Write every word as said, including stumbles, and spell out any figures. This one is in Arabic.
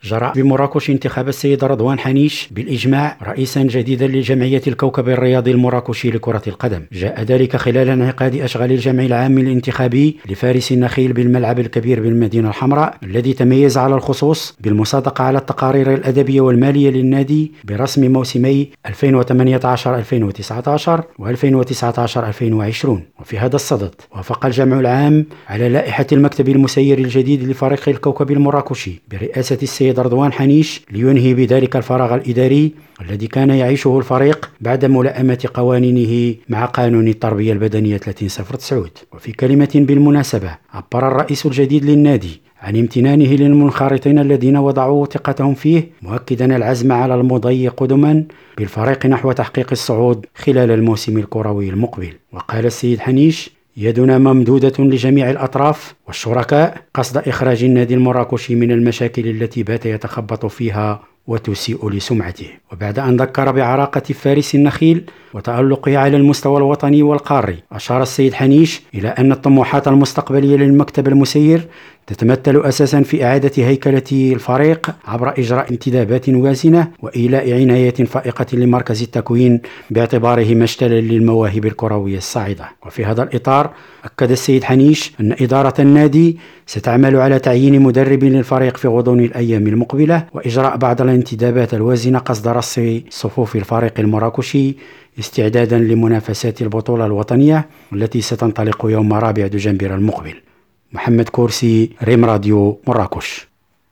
جرى بمراكش انتخاب السيد رضوان حنيش بالإجماع رئيسا جديدا لجمعية الكوكب الرياضي المراكشي لكرة القدم. جاء ذلك خلال انعقاد أشغال الجمع العام الانتخابي لفارس النخيل بالملعب الكبير بالمدينة الحمراء، الذي تميز على الخصوص بالمصادقة على التقارير الأدبية والمالية للنادي برسم موسمي ألفين وثمانية عشر ألفين وتسعة عشر وألفين وتسعة عشر ألفين وعشرين. وفي هذا الصدد وافق الجمع العام على لائحة المكتب المسير الجديد لفريق الكوكب المراكشي برئاسة السيد رضوان حنيش، لينهي بذلك الفراغ الإداري الذي كان يعيشه الفريق بعد ملائمة قوانينه مع قانون التربية البدنية ثلاثين صفر تسعود. وفي كلمة بالمناسبة عبر الرئيس الجديد للنادي عن امتنانه للمنخرطين الذين وضعوا ثقتهم فيه، مؤكدا العزم على المضي قدما بالفريق نحو تحقيق الصعود خلال الموسم الكروي المقبل. وقال السيد حنيش: يدنا ممدودة لجميع الأطراف والشركاء قصد إخراج النادي المراكشي من المشاكل التي بات يتخبط فيها وتسيء لسمعته. وبعد أن ذكر بعراقة فارس النخيل وتألقه على المستوى الوطني والقاري، أشار السيد حنيش إلى أن الطموحات المستقبلية للمكتب المسير تتمثل أساسا في إعادة هيكلة الفريق عبر إجراء انتدابات وازنة وإيلاء عناية فائقة لمركز التكوين باعتباره مشتلا للمواهب الكروية الصاعدة. وفي هذا الإطار أكد السيد حنيش أن إدارة النادي ستعمل على تعيين مدرب للفريق في غضون الأيام المقبلة وإجراء بعض الانتدابات الوازنة قصد رص صفوف الفريق المراكشي استعدادا لمنافسات البطولة الوطنية التي ستنطلق يوم رابع دجنبر المقبل. محمد كورسي، ريم راديو، مراكش.